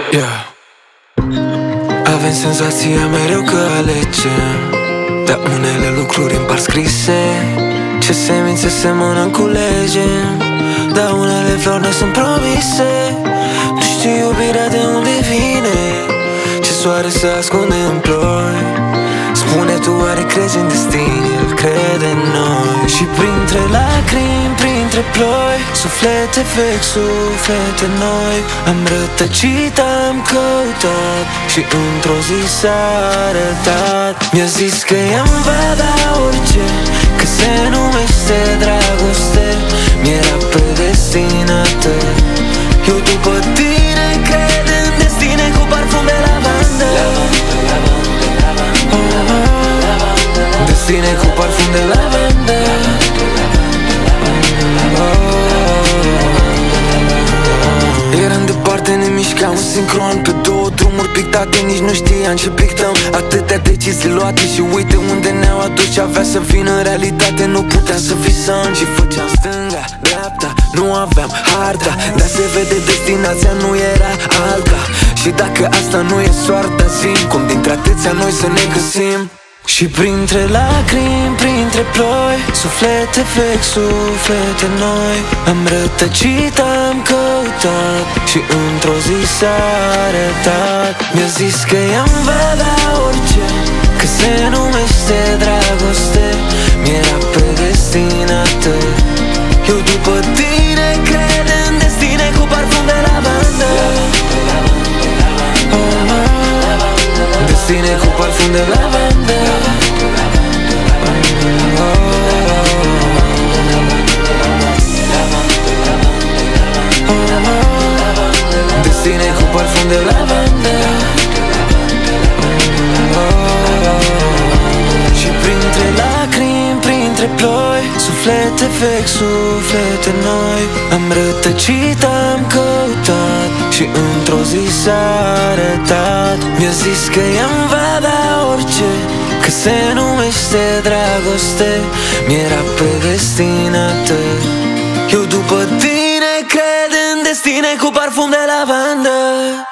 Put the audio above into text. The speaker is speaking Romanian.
Yeah. Avem senzația mereu că alegem, dar unele lucruri împar scrise. Ce semințe semănă cu legem, dar unele flori ne sunt promise. Nu știu iubirea de unde vine, ce soare se ascunde în ploi. Spune tu, oare crezi în destin? El crede în noi. Și printre lacrimi, printre ploi, suflete vechi, suflete noi. Am rătăcit, am căutat și într-o zi s-a arătat. Mi-a zis că ea-mi va da orice, că se numește dragoste. Mi-era predestinată. Eu după tine cred în destine, cu parfum de lavandă. Destine cu parfum de lavandă. Eram departe, ne mișcam în sincron, pe două drumuri pictate, nici nu știam ce pictăm. Atâtea decizii luate și uite unde ne-au adus. Ce avea să vină în realitate, nu puteam să visăm. Și făceam stânga, dreapta, nu aveam harta, dar se vede destinația nu era alta. Și dacă asta nu e soarta, zi cum dintre atâția noi să ne găsim. Și printre lacrimi, printre ploi, suflete vechi, suflete noi. Am rătăcit, am căutat și într-o zi s-a arătat. Mi-a zis că ea-mi va da orice, că se numește dragoste. Mi-era predestinată. Eu după tine cred în destine, cu parfum de lavandă. Destine cu parfum de lavandă. Destine cu parfum de lavandă. Și printre lacrimi, printre ploi, suflete vechi, suflete noi. Am rătăcit, am căutat și într-o zi s-a arătat. Mi-a zis că ea-mi va da orice, că se numește dragoste. Mi-era predestinată. Eu după tine cred în destine, cu parfum de lavandă.